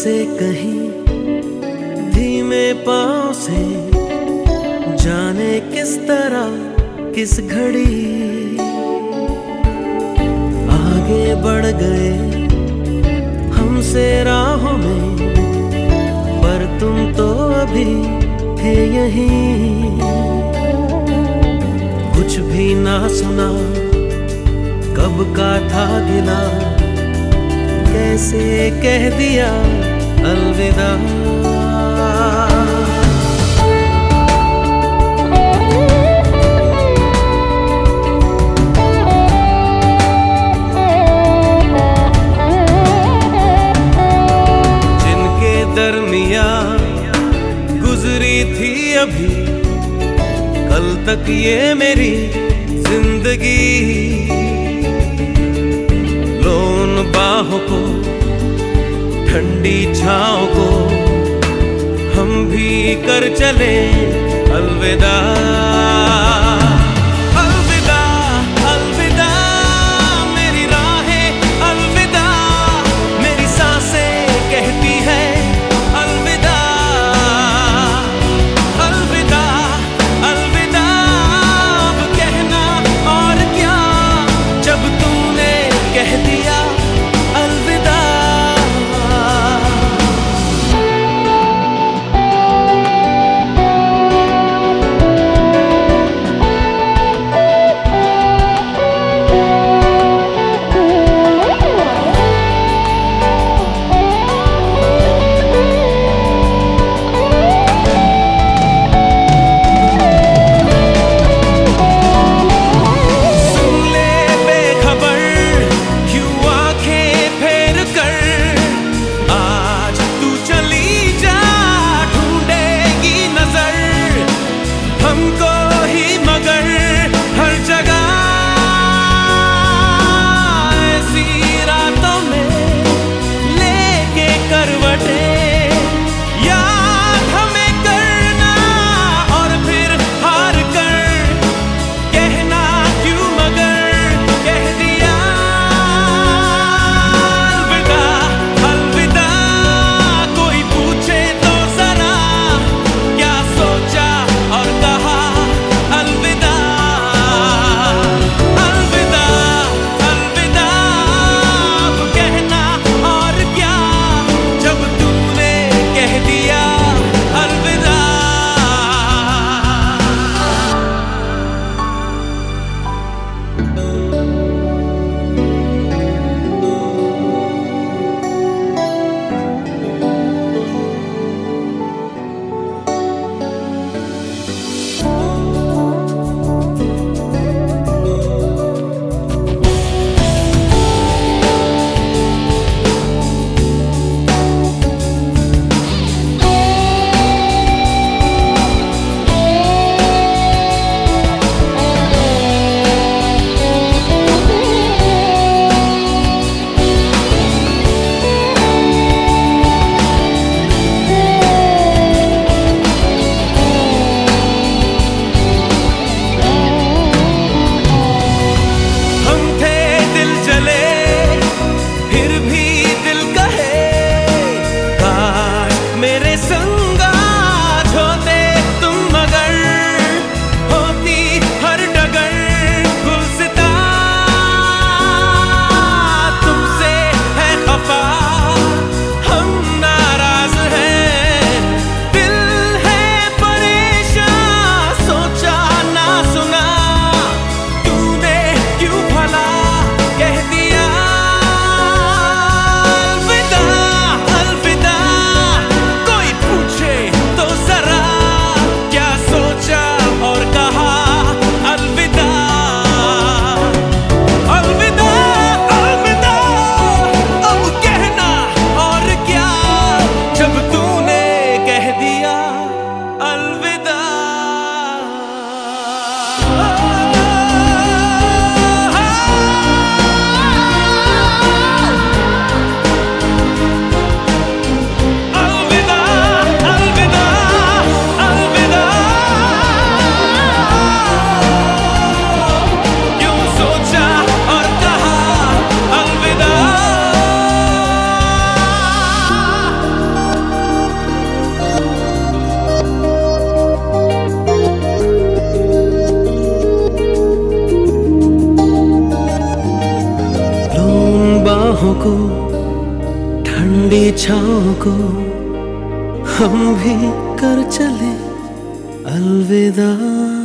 से कहीं धीमे पाँव से, जाने किस तरह किस घड़ी आगे बढ़ गए हमसे राहों में, पर तुम तो अभी थे यहीं। कुछ भी ना सुना, कब का था गिला, कैसे कह दिया अलविदा। जिनके दरमिया गुजरी थी अभी कल तक ये मेरी जिंदगी, लो उन बाहों को, ठंडी छाँव को, हम भी कर चले अलविदा। अलविदा अलविदा मेरी राहें, अलविदा मेरी सांसें कहती है अलविदा। अलविदा अलविदा अब कहना और क्या, जब तूने कह दिया अलविदा। छाँव को हम भी कर चले अलविदा।